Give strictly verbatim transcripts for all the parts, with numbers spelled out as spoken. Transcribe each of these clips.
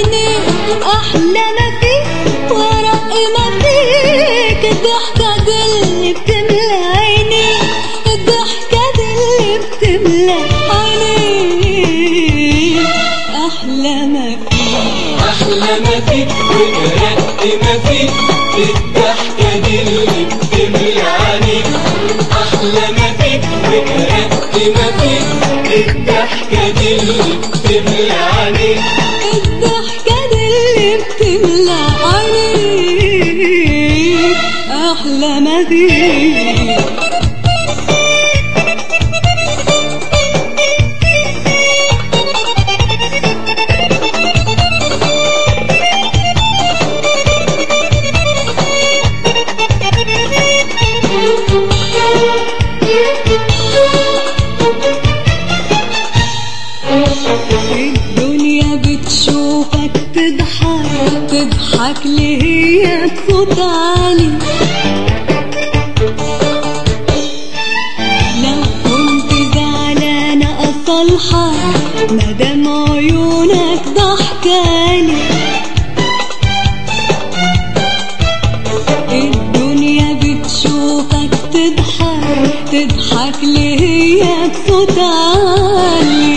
عينيك أحلى ما فيك ورق ما فيك. الضحكة دي اللي بتملى عينيك، الضحكة دي اللي بتملى عينيك أحلى ما فيك. أحلى ما فيك ورق ما فيك، الضحكة دي اللي بتملى عينيك. أحلى ما فيك ورق ما فيك، الضحكة دي اللي بتملى عينيك. الضحكة دي اللي بتملى عينيك أحلى ما فيك. الدنيا بتشوفك تضحك تضحك ليه هي بصوت عالي. لو كنت زعلانة أصالحك مادام عيونك ضحكالي. الدنيا بتشوفك تضحك تضحك ليه هي بصوت عالي.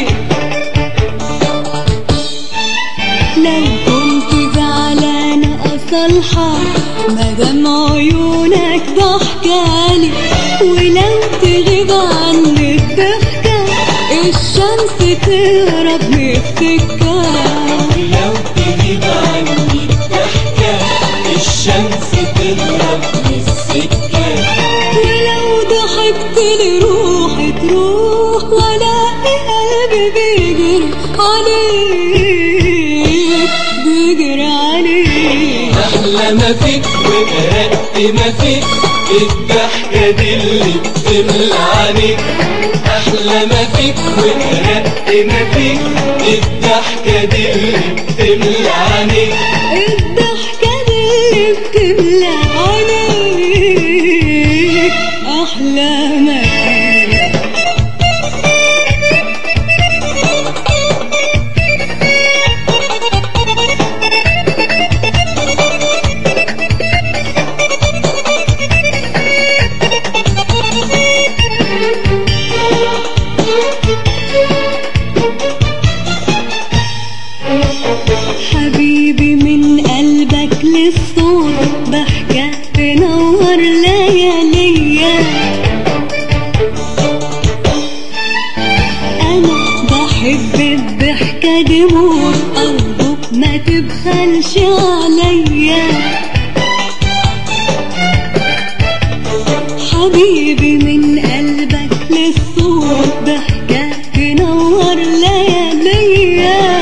لو كنت زعلانة أصالحك مادام عيونك ضحكالي. ولو تغيب عني الضحكة الشمس تهرب من السكة. ولو تغيب عني الضحكة الشمس تهرب من السكة. ولو ضحكت لي روحي تروح والاقي قلبي بيجري عليك بيجري عليك. أحلى ما فيك ورق ما فيك، الضحكة دي اللي بتملى عينيك. أحلى ما فيك ورق ما فيك، الضحكة دي اللي بتملى عينيك. الضحكة دي اللي بتملى عينيك أحلى ما فيك. حبيبي من قلبك للصوت ضحكة تنور لياليا. أنا بحب الضحكة دي موت، أرجوك ما تبخلش عليا. حبيبي من قلبك للصوت ضحكة تنور لياليا.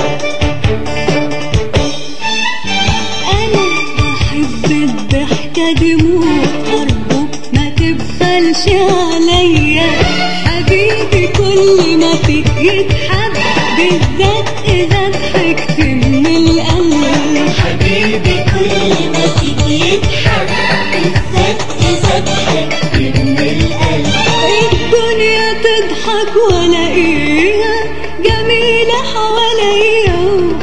الضحكة دي موت، أرجوك ما تبخلش عليا. حبيبي كل ما فيك يتحب بالذات إذا ضحكت من القلب. حبيبي كل ما فيك يتحب بالذات إذا ضحكت من القلب. الدنيا تضحك ولاقيها جميلة حواليا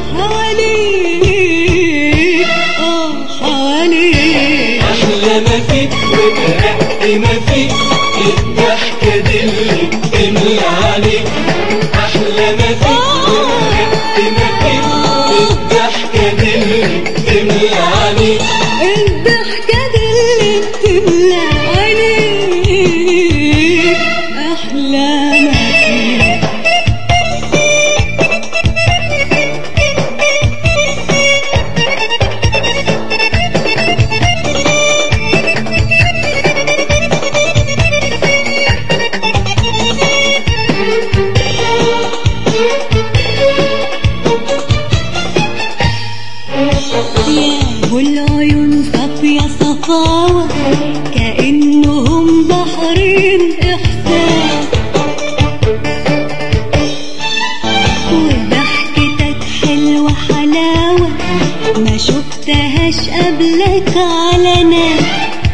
وحواليك اه حواليك. أحلى ما فيك ورق ما فيك، الضحكة دي اللي بتملى عينيك. أحلى ما فيك ورق ما فيك، الضحكة دي اللي بتملى عينيك. الضحكة دي اللي بتملى عينيك أحلى ما فيك. يا ابو العيون صافية صفاوة كأنهم بحرين إحساس. وضحكتك حلوة حلاوة ما شفتهاش قبلك على ناس.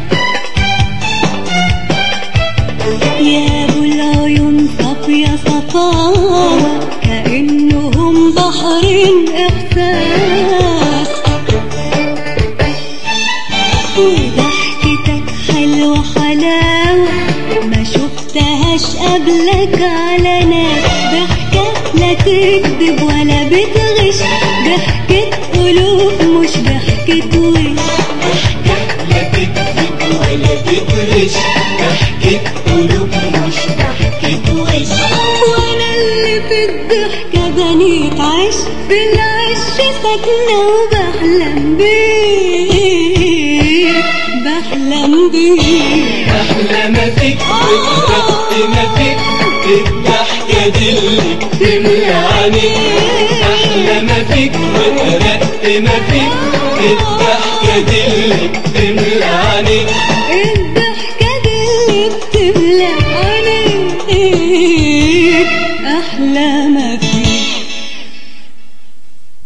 يا ابو العيون صافية صفاوة كأنهم بحرين إحساس. وضحكتك حلوة حلاوة ما شفتهاش قبلك على ناس. ضحكة لا تكذب ولا بتغش، ضحكة قلوب مش ضحكة وش. ضحكة لا تكذب ولا بتغش، ضحكة قلوب مش ضحكة وش. وانا اللي في الضحكة بنيت عيش، في العش ساكنة وبحلم بيك، بحلم بيك. أحلى ما فيك وأرق ما فيك الضحكة دي اللي بتملى عينيك. أحلى ما فيك وأرق ما فيك الضحكة دي اللي بتملى عينيك. الضحكة دي اللي بتملى عينيك أحلام